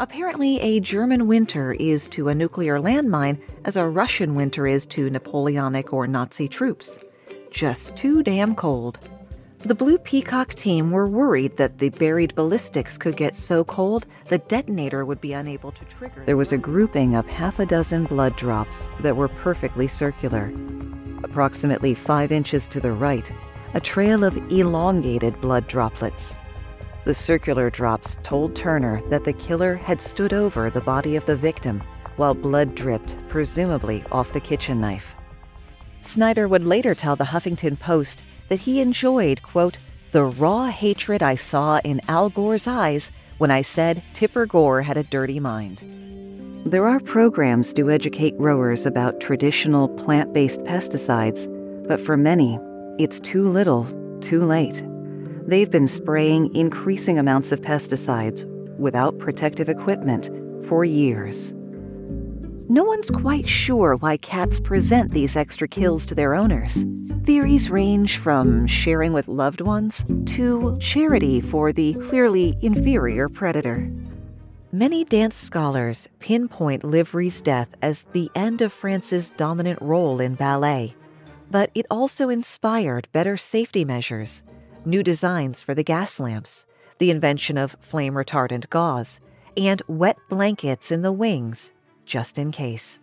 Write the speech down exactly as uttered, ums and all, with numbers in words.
Apparently, a German winter is to a nuclear landmine as a Russian winter is to Napoleonic or Nazi troops. Just too damn cold. The Blue Peacock team were worried that the buried ballistics could get so cold the detonator would be unable to trigger. There was a grouping of half a dozen blood drops that were perfectly circular. Approximately five inches to the right, a trail of elongated blood droplets. The circular drops told Turner that the killer had stood over the body of the victim while blood dripped, presumably off the kitchen knife. Snyder would later tell the Huffington Post that he enjoyed, quote, the raw hatred I saw in Al Gore's eyes when I said Tipper Gore had a dirty mind. There are programs to educate growers about traditional plant-based pesticides, but for many, it's too little, too late. They've been spraying increasing amounts of pesticides without protective equipment for years. No one's quite sure why cats present these extra kills to their owners. Theories range from sharing with loved ones to charity for the clearly inferior predator. Many dance scholars pinpoint Livry's death as the end of France's dominant role in ballet, but it also inspired better safety measures, new designs for the gas lamps, the invention of flame-retardant gauze, and wet blankets in the wings, just in case.